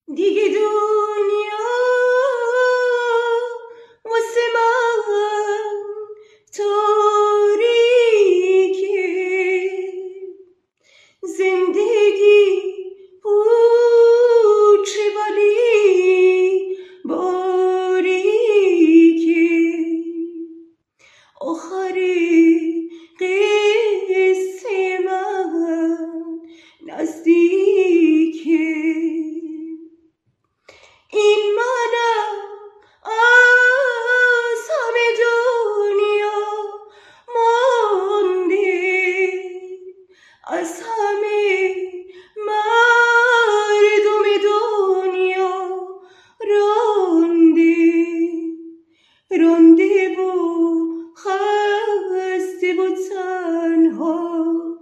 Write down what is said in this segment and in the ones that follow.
دیگه دنیا واسه من تاریکه، زندگی پوچه ولی باریکه، آخر قصه من نزدیکه. این منم از همه دنیا مانده، از همه مردم دنیا رانده و خسته و تنها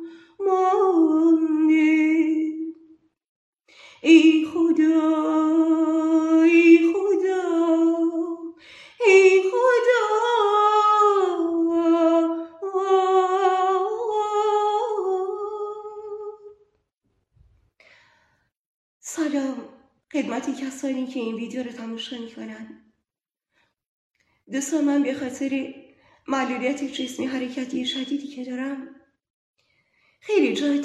مانده. ای خدا ای خدا ای خدا، سلام خدمت کسانی که این ویدیو رو تماشا میکنن. دوستان، من به خاطر معلولیت جسمی حرکتی شدیدی که دارم خیلی جای